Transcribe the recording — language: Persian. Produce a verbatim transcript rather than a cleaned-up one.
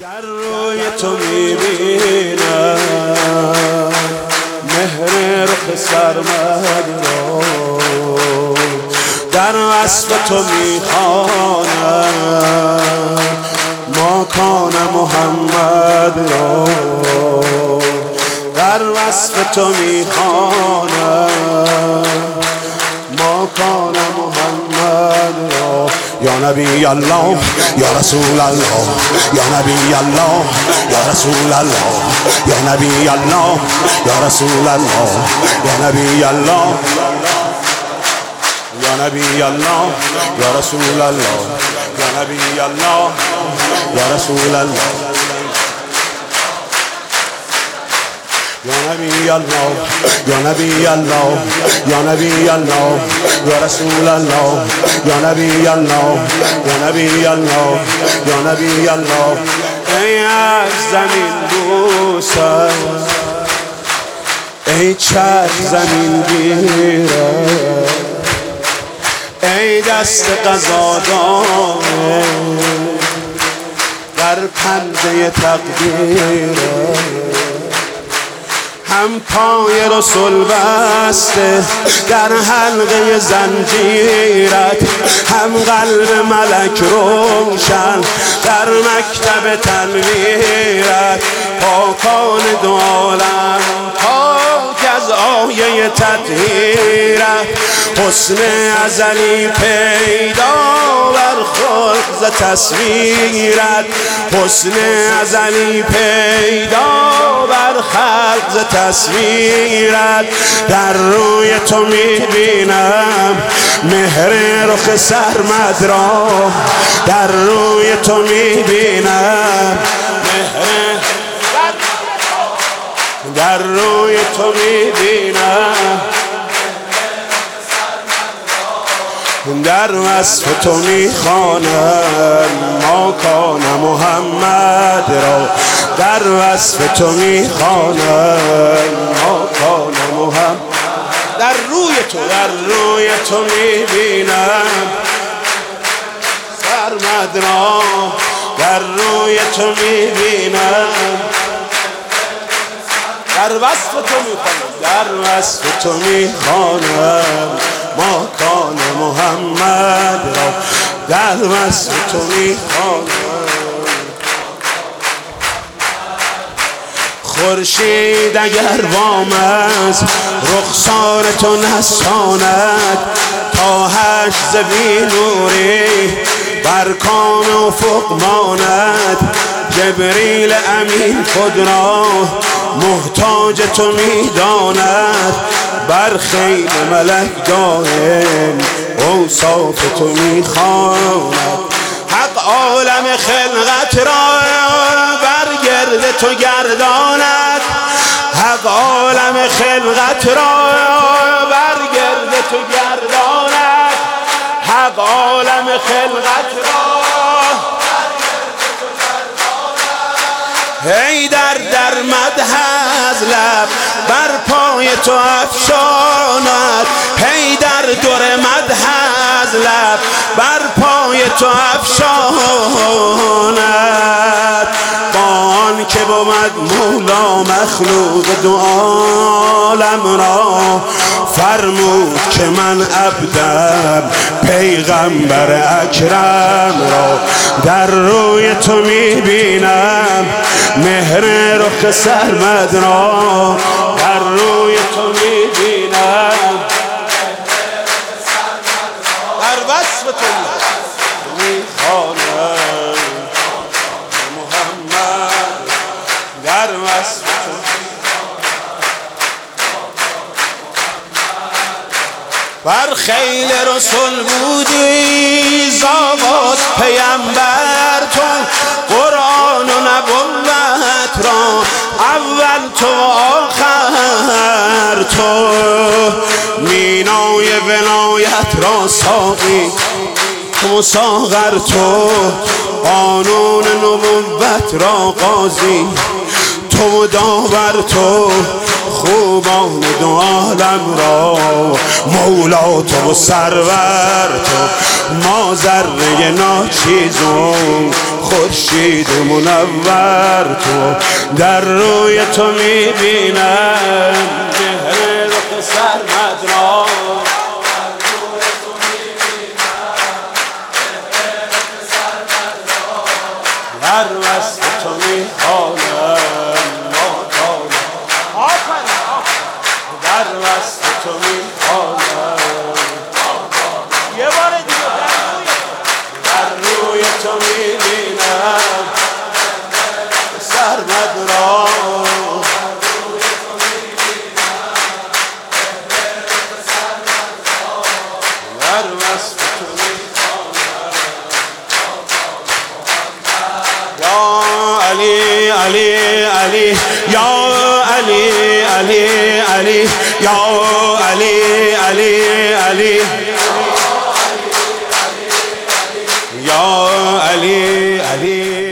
در روی تو میبینم مهر رخ سرمد را، در وصف تو میخوانم ماکان محمد را، در وصف تو میخوانم ماکان محمد را. یا نبی الله یا رسول الله، یا نبی الله یا رسول الله، یا نبی الله یا رسول الله، یا نبی الله یا نبی الله یا رسول الله، یا نبی الله یا رسول الله، یا نبی الله یا نبی الله یا نبی الله یا رسول الله، یا نبی الله یا نبی الله یا نبی الله. ای از زمین بوسم، ای چشم زمین گیرم، ای دست قضا دانه در پنجه تقدیرم، هم پای رسول بسته در حلقه زنجیرت، هم قلب ملک روشن در مکتب تنویرت. پاکان دو عالم پاک از آیه تطهیرت، حسن ازلی پیدا بر خود ز تصویرت، حسن ازلی پیدا بر خلق ز تصویرت. در روی تو میبینم مهر رخ سرمد را، در روی تو میبینم مهر، در روی تو میبینم در وصف تو میخوانم ماکان محمد را، در وصف تو میخوانم ماکان محمد. در روی تو در روی تو میبینم سرمد را، در روی تو میبینم در وصف تو میخوانم، در وصف تو میخوانم ماکان محمد را، در وصف تو میخوانم. خورشید اگر وام از رخسار تو نساند، تا هشت ز بی نوری بر کام افق ماند. جبریل امین خود را محتاج تو میداند، بر خیل ملک دائم اوصاف تو میخواند. حق عالم خلقت را بر گرد تو گرداند، حق عالم خلقت را بر گرد تو گرداند، حق عالم خلقت را ای در در مدح از لب بر پای تو افشاند، ای در در مدح از لب بر پای تو افشاند. با آن که بود مولا مخلوق دو عالم را، فرمود که من عبدم پیغمبر اکرم را. در روی تو میبینم مهر رخ سرمد را، در روی تو میبینم در وصف تو میخوانم محمد، در وصف تو. بر خیل رسول بودی زاغاز پیمبر تو، قرآن و نبوت را اول تو و آخر تو. مینای ولایت را ساقی تو، ساغر تو. قانون نبوت را قاضی تو، داور تو. خوبان دو عالم را مولا تو و سرور تو. ما ذره ناچیزم خورشید منور تو در روی تو میبینم مهر رخ سرمد را در وصف تو میخوانم در وصف تو میخوانم یه بار دیگه در روی تو میبینم سرمد را در وصف تو میخوانم یا علی علی علی یا علی علی علی یا علی علی علی یا علی علی